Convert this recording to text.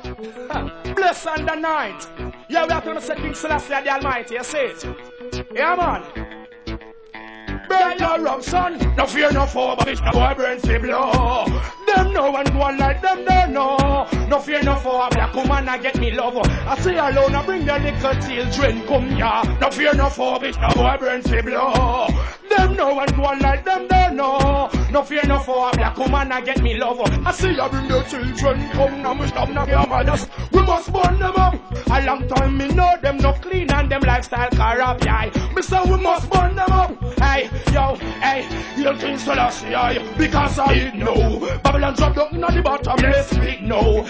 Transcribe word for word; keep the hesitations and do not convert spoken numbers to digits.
Bless on the night. Yeah, we are going to say King Selassie the Almighty. You see it? Yeah, man. Burn your rum, son. No fear, no foe, but it's the boy burn fi blow. Them no one go on like them, they know. No fear, no foe, black woman, I get me love. I say alone, I bring the little children, come here. No fear, no foe, but the boy burn fi blow. Them no one go on like them, they know. No fear, no foe, black woman, I get me love. I say I bring the children, come now, we stop now, your mothers. We must burn them up. A long time me know them no clean and them lifestyle corrupt, yeah. Me say we must burn them up. Hey, yo, hey, you King Selassie, aye, because I know Babylon drop down in the bottomless pit, no.